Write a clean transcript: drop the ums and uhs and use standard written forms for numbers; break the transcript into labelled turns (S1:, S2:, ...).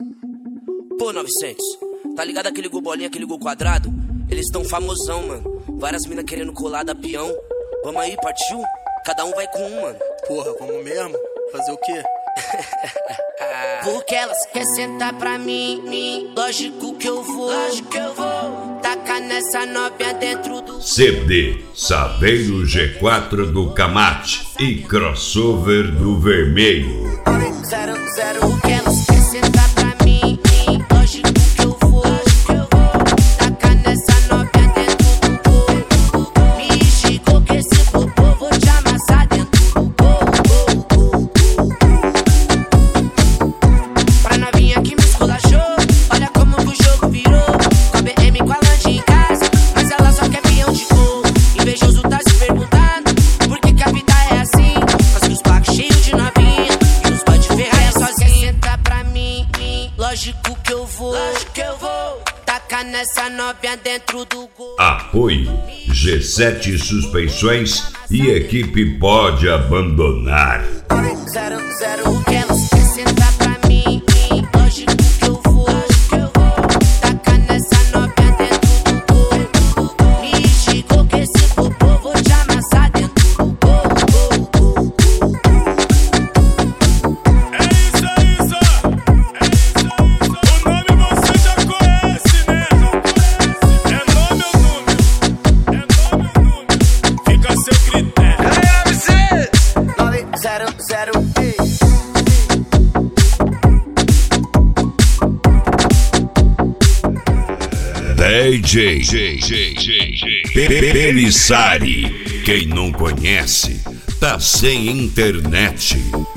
S1: Pô, 900, tá ligado aquele gol bolinha, aquele gol quadrado? Eles tão famosão, mano. Várias minas querendo colar da peão. Vamos aí, partiu? Cada um vai com um, mano.
S2: Porra, vamos mesmo? Fazer o quê?
S1: Porque elas querem sentar pra mim, lógico que eu vou. Tacar nessa novinha dentro do
S3: CD, Saveiro G4 do Camate e crossover do Vermelho.
S1: 00, porque elas querem sentar pra mim, lógico que eu vou. Tacar nessa novinha dentro do gol. Me esticou que esse popô vou te amassar dentro do gol. Pra novinha que me esculachou, olha como que o jogo virou. Com a BM com a Land em casa, mas ela só quer peão de gol. Invejoso tá se perguntando por que que a vida é assim. Mas que os pacos cheios de novinha e os pode ferrar é sozinha. Senta pra mim, lógico que eu vou. Tacar nessa novinha dentro do gol.
S3: Apoio G7 Suspeições e equipe pode abandonar.
S1: 00, porque elas querem sentar pra mim, lógico que eu vou. Tacar nessa novinha dentro do gol. Me esticou que esse popô vou te amassar dentro do gol.
S4: É isso. O nome você já conhece, né? É nome ou número? Fica a seu critério.
S1: 900,
S3: DJ Pelissari. Quem não conhece, tá sem internet.